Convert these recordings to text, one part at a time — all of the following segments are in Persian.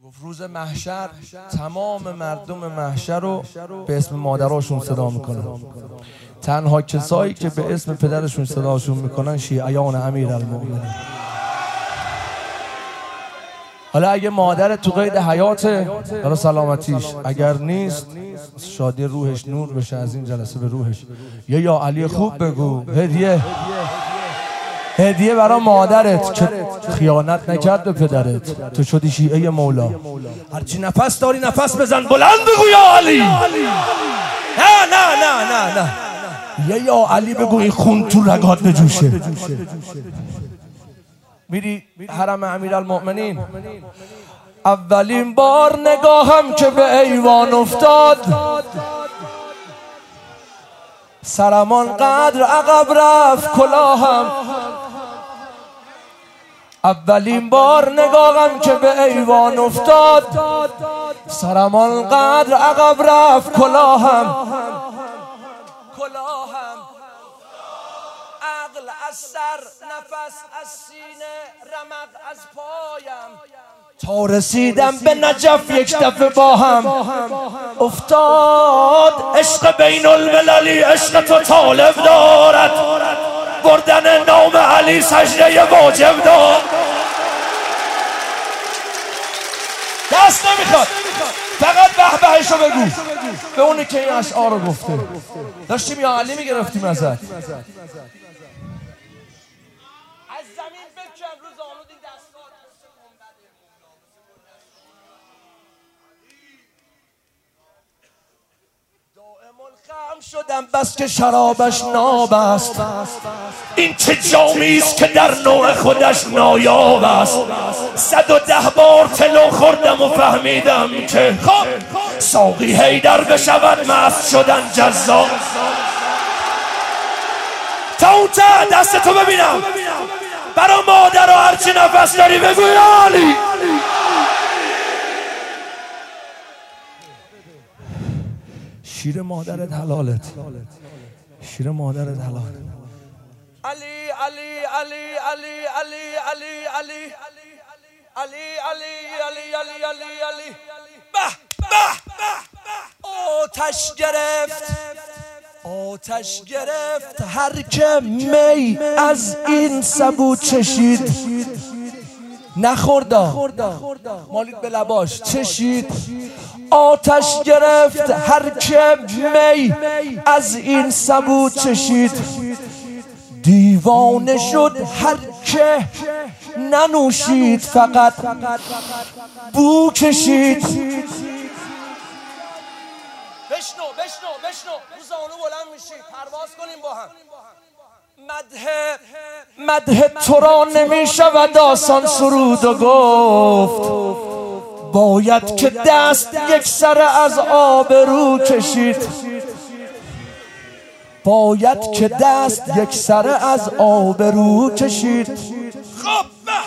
گفت روز محشر تمام مردم محشر رو به اسم مادراشون صدا میکنن. تنها کسایی که به اسم پدرشون صداشون میکنن شیعیان امیرالمؤمنین. حالا اگه مادرت تو قید حیاته حالا سلامتیش، اگر نیست شادی روحش نور بشه از این جلسه به روحش. یا علی خوب بگو هدیه برای مادرت که خیانت نکرد به پدرت، تو شدی شیعه مولا. هرچی نفس داری نفس بزن بلند بگو یا علی. نه نه نه نه نه یا علی بگو این خون تو رگات بجوشه. میری حرم امیرالمؤمنین، اولین بار نگاهم که به ایوان افتاد سرم آنقدر عقب رفت کلاهم. اولین بار نگاهم که به ایوان افتاد سرم آنقدر عقب رفت کلاهم. عقل از سر، نفس از سینه، رمق از پایم، تا رسیدم به نجف یک دفعه با هم افتاد. عشق بین المللی عشق تو طالب دارد، بردن نام علی سجده واجب دارد. دست نمیخواد، فقط به بهشو بگو به اونی که این اشعار رو گفته. داشتیم یا علی میگرفتیم ازت. از زمین بکن رو زانود این دستات. دائم الخم شدم بس که شرابش ناب است. این چه جامی است که در نوع خودش نایاب است. 110 بار تلو خوردم و فهمیدم که خب ساقی حیدر بشود مست شدن جذاب. تا اون ته دستتو ببینم برا مادر و هرچی نفس داری بگو یا علی. شیر مادرت حلالت، شیر مادرت حلال. علی علی علی علی علی علی علی علی علی علی علی علی به به آتش گرفت، آتش گرفت هر که می از این سبو چشید. نخوردا مالید به لباش چشید. آتش گرفت هر که می از این سبو چشید. دیوانه شد هر که ننوشید فقط بو کشید. بشنو رو زانو بلند میشید، پرواز کنیم با هم. مدح تو را نمیشود آسان سرود و گفت. باید که دست یک سر از آبرو کشید. باید که دست یک سر از آبرو کشید. خب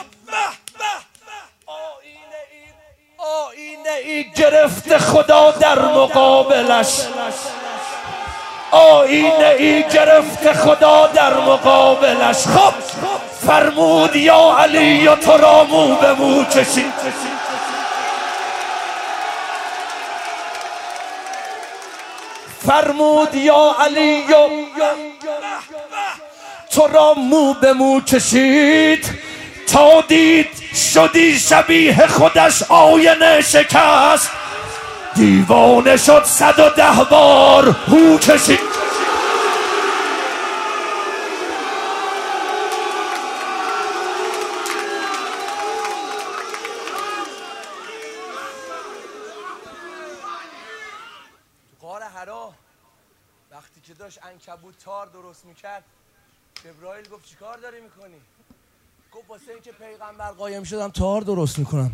آینه ای گرفت خدا در مقابلش. آینه ای گرفت خدا در مقابلش. خب فرمود یا علی و تو را مو به مو کشید. فرمود یا علی و تو را مو به مو کشید. تا دید شدی شبیه خودش آینه شکست. دیوانه شد 110 بار هو کشید. غار حرا وقتی که داشت عنکبوت تار درست میکرد جبرائیل گفت چیکار داری میکنی؟ گفت واسه اینکه پیغمبر قایم شدم تار درست میکنم.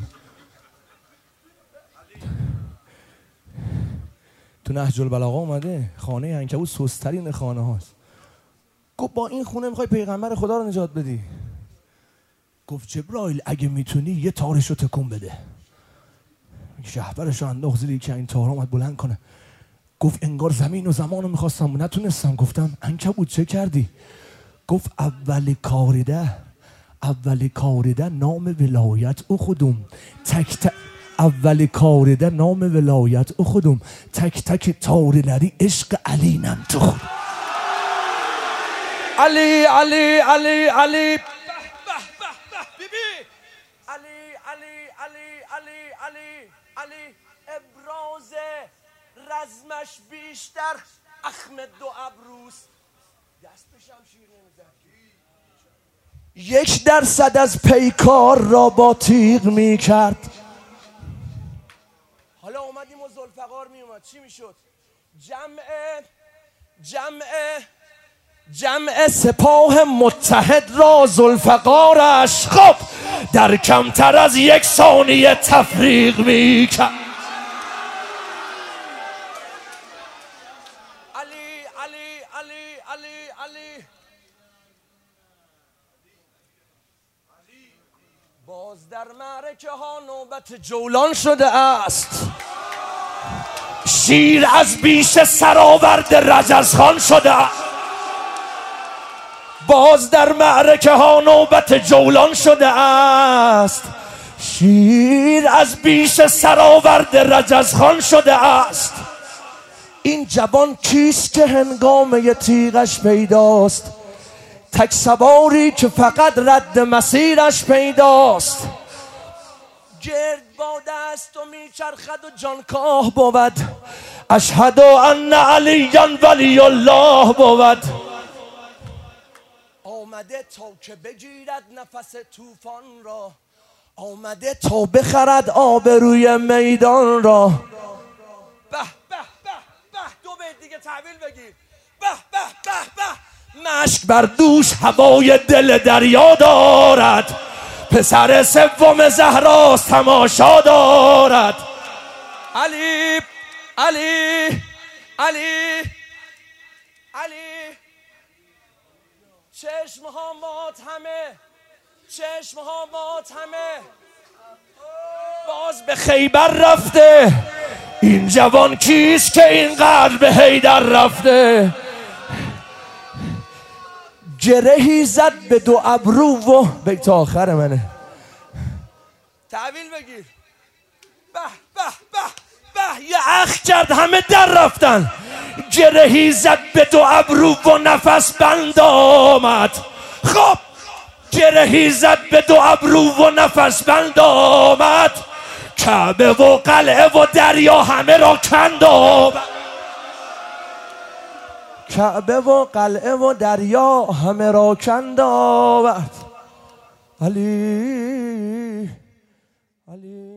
تو نهج البلاغه اومده خانه عنکبوت سست‌ترین خانه هاست. گفت با این خونه میخوای پیغمبر خدا رو نجات بدی؟ گفت جبرائیل اگه میتونی یه تارش رو تکون بده. شهپرش رو انداخت زیر که این تار اومد بلند کنه. گفت انگار زمین و زمان رو میخواستم نتونستم. گفتم عنکبوت چه کردی؟ گفت اولی کاریده نام ولایت او خودم اولی کاری در نام ولایت او خودم تک تک تاریلری عشق علی نم تو خود علی علی علی علی بیبی علی علی علی علی علی علی ابراز رزمش بیشتر اخم دو ابروست دست به شمشیر نمیزد 1% از پیکار را با تیغ میکرد حالا اومدیم و ذوالفقار میومد چی میشد؟ جمع سپاه متحد را ذوالفقارش خب در کمتر از 1 ثانیه تفریق میکرد علی علی علی علی علی باز در معرکه ها نوبت جولان شده است شیر از بیش سرآورد رجزخان شده است باز در معرکه ها نوبت جولان شده است شیر از بیش سرآورد رجزخان شده است این جوان کیست که هنگامه تیغش پیداست تک سواری که فقط رد مسیرش پیداست گرد باده است و میچرخد و جانکاه بود اشهد ان علیاً ولی الله بود آمده تا که بگیرد نفس طوفان را آمده تا بخرد آبروی میدان را به به به به 2 بیت دیگه تحویل بگیر به به به به مشک بر دوش هوای دل دریا دارد پسر سوم زهراست تماشا دارد علی علی علی علی چشمها ماتمه باز به خیبر رفته این جوان کیست که اینقدر به حیدر رفته گرهی زد به 2 ابرو و بیت آخر منه تحویل بگیر به به به به یه اخ کرد همه در رفتن گرهی زد به 2 ابرو و نفس بند آمد خب گرهی زد به 2 ابرو و نفس بند آمد کعبه و قلعه و دریا همه را کند آمد کعبه و قلعه و دریا همه را کند آمد علی علی